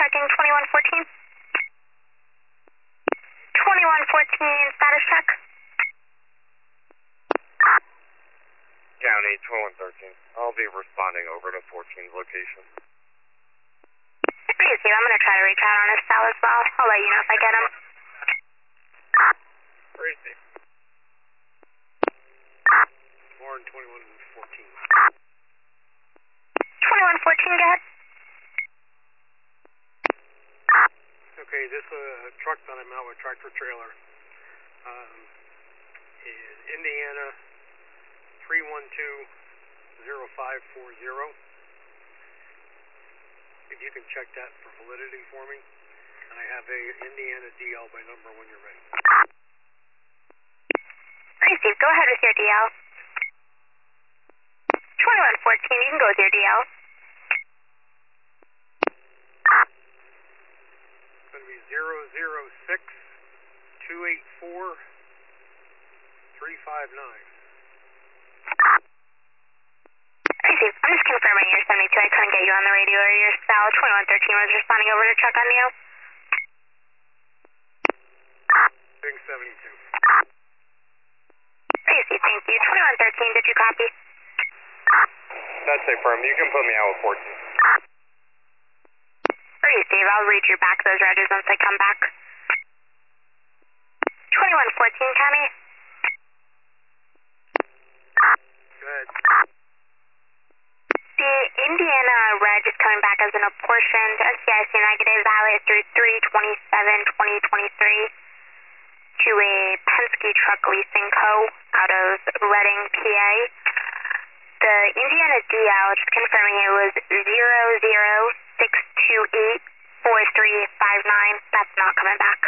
checking 2114. 2114, status check. County 2113. I'll be responding over to 14's location. Easy, I'm going to try to reach out on his cell as well. I'll let you know if I get him. Easy. Warren 2114. 2114, go ahead. Okay, this truck that I'm out with, tractor trailer, is Indiana 3120540. If you can check that for validity for me, and I have a Indiana DL by number when you're ready. Steve, go ahead with your DL. 2114, you can go with your DL. It's going to be 006-284-359. Steve, I'm just confirming your 72. I couldn't get you on the radio or your cell. 2113 was responding over to check on you. Big 72. Steve, thank you. 2113, did you copy? That's affirmed. You can put me out with 14. Steve, I'll read you back those regs once I come back. 2114, County. Go ahead. The Indiana reg is coming back as an apportioned SCIC negative valid through 3/27/2023 to a Penske Truck Leasing Co. out of Reading, PA. The Indiana DL, just confirming it was 006284359. That's not coming back.